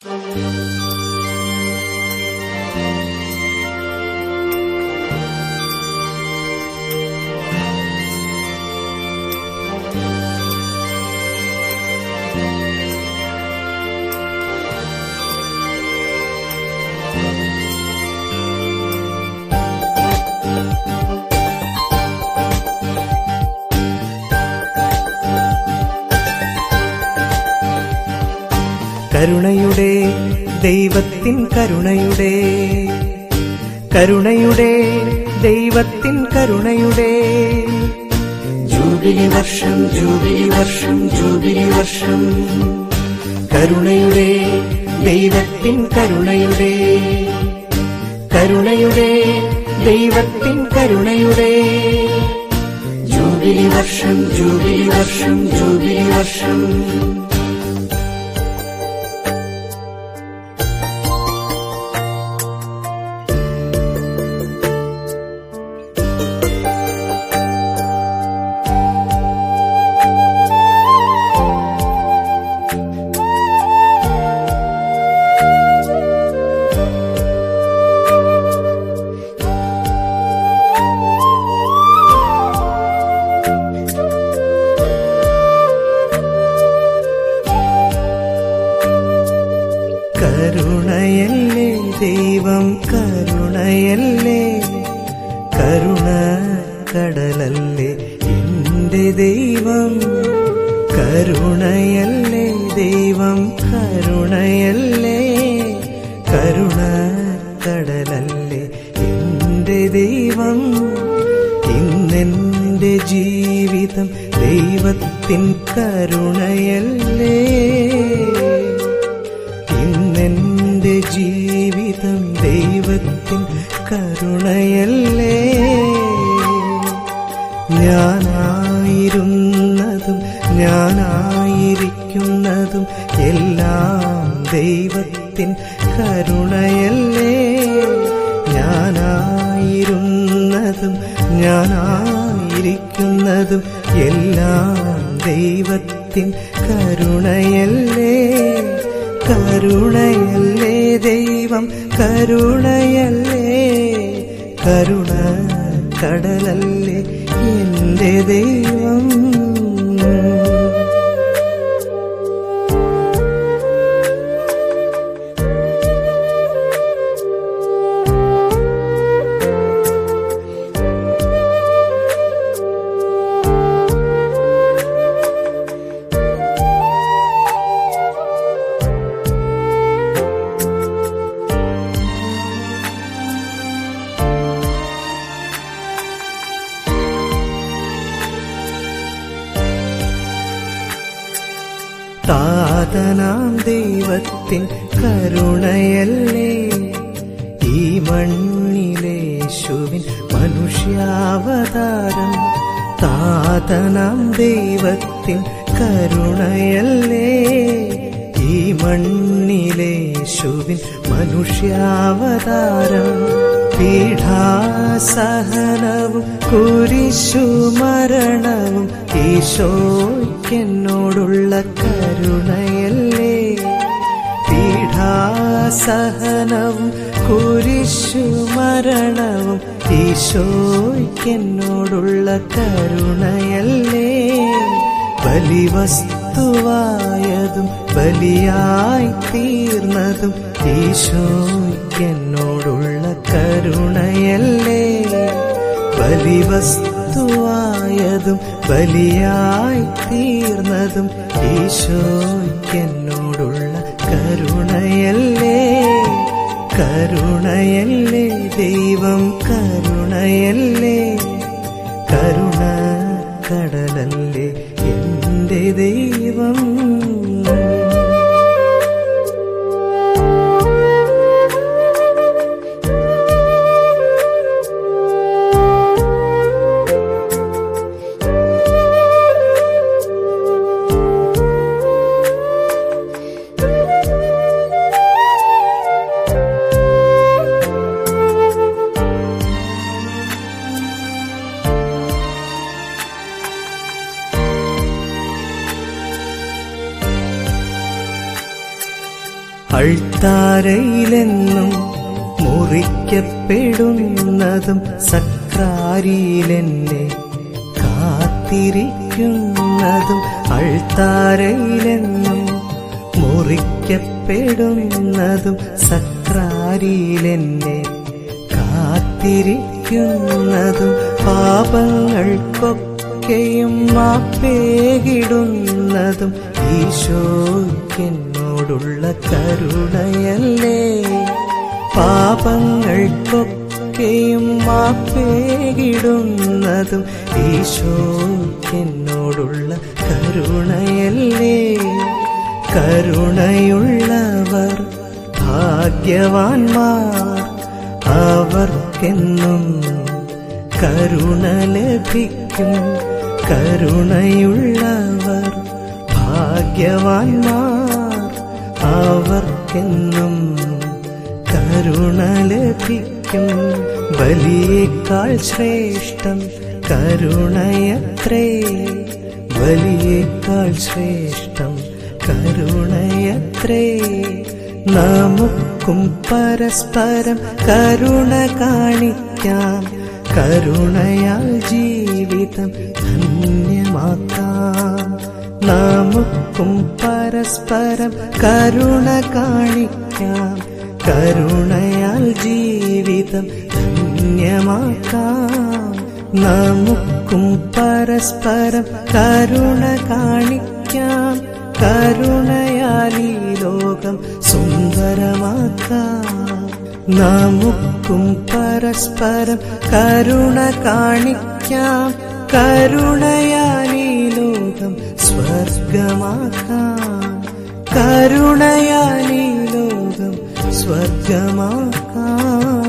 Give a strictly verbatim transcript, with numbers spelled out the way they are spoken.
കരുണയുടെ ദൈവത്തിൻ കരുണയുടെ കരുണയുടെ ദൈവത്തിൻ കരുണയുടെ ജൂബിലി വർഷം ജൂബിലി വർഷം ജൂബിലി വർഷം കരുണയുടെ ദൈവത്തിൻ കരുണയുടെ കരുണയുടെ ദൈവത്തിൻ കരുണയുടെ ജൂബിലി വർഷം ജൂബിലി വർഷം ജൂബിലി വർഷം കരുണയല്ലേ ദൈവം കരുണയല്ലേ കരുണ കടലല്ലേ എന്റെ ദൈവം കരുണയല്ലേ ദൈവം കരുണയല്ലേ കരുണ കടലല്ലേ എന്റെ ദൈവം ഇന്നെന്റെ ജീവിതം ദൈവത്തിൻ കരുണയല്ലേ ഇന്നെന്റെ ജീവിതം ദൈവത്തിൻ കരുണയല്ലേ ഞാനായിരുന്നതും ഞാനായിരിക്കുന്നതും എല്ലാം ദൈവത്തിൻ കരുണയല്ലേ ഞാനായിരുന്നതും ഞാനായിരിക്കുന്നതും എല്ലാം ദൈവത്തിൻ കരുണയല്ലേ കരുണയല്ലേ ദൈവം കരുണയല്ലേ കരുണ കടലല്ലേ എന്റെ ദൈവം താതനാം ദൈവത്തിൻ കരുണയല്ലേ ഈ മണ്ണിലേശുവിൻ മനുഷ്യാവതാരം താതനാം ദൈവത്തിൻ കരുണയല്ലേ ഈ മണ്ണിലേശുവിൻ മനുഷ്യാവതാരം പീഠാസഹനവും കുരിശുമരണവും ഈശോയ്ക്കെന്നോടുള്ള കരുണയല്ലേ പീഠാസഹനവും കുരിശുമരണവും ഈശോയ്ക്കെന്നോടുള്ള കരുണയല്ലേ ബലിവസ്തുവായതും ബലിയായി തീർന്നതും ഈശോയ്ക്കെന്നോടുള്ള കരുണയല്ലേ ബലിവസ്തുവായതും ബലിയായി തീർന്നതും ഈശോയ്ക്കെന്നോടുള്ള കരുണയല്ലേ കരുണയല്ലേ ദൈവം കരുണയല്ലേ കരുണ കടലല്ലേ എന്റെ ദൈവം അൾത്താരയിലെന്നും മുറിക്കപ്പെടുന്നതും സക്രാരിയിലെന്നെ കാത്തിരിക്കുന്നതും അൾത്താരയിലെന്നും മുറിക്കപ്പെടുന്നതും സക്രാരിയിലെന്നെ കാത്തിരിക്കുന്നതും പാപങ്ങൾക്കൊക്കെയും മാപ്പേകിടുന്നതും ഈശോയ്ക്കെന്നോടുള്ള കരുണയല്ലേ. പാപങ്ങൾക്കൊക്കെയും മാപ്പേകിടുന്നതും ഈശോയ്ക്കെന്നോടുള്ള കരുണയല്ലേ. കരുണയുള്ളവർ ഭാഗ്യവാന്മാർ, അവർക്കെന്നും കരുണ ലഭിക്കും. കരുണയുള്ളവർ ഭാഗ്യവാന്മാർ, അവർക്കെന്നും കരുണ ലഭിക്കും. ബലിയേക്കാൾ ശ്രേഷ്ഠം കരുണയത്രേ, ബലിയേക്കാൾ ശ്രേഷ്ഠം കരുണയത്രേ. നമുക്കും പരസ്പരം കരുണ കാണിക്കാം, കരുണയാൽ ജീവിതം ധന്യമാക്കാം. നമുക്കും പരസ്പരം കരുണ കാണിക്കാം, കരുണയാൽ ജീവിതം ധന്യമാക്കാം. നമുക്കും പരസ്പരം കരുണ കാണിക്കാം, കരുണയാൽ ഈ ലോകം സുന്ദരമാക്കാം. നമുക്കും പരസ്പരം കരുണ കാണിക്കാം, കരുണയാൽ ഈ ലോകം സ്വർഗമാക്കാം. കരുണയാൽ ഈ ലോകം സ്വർഗമാക്കാം.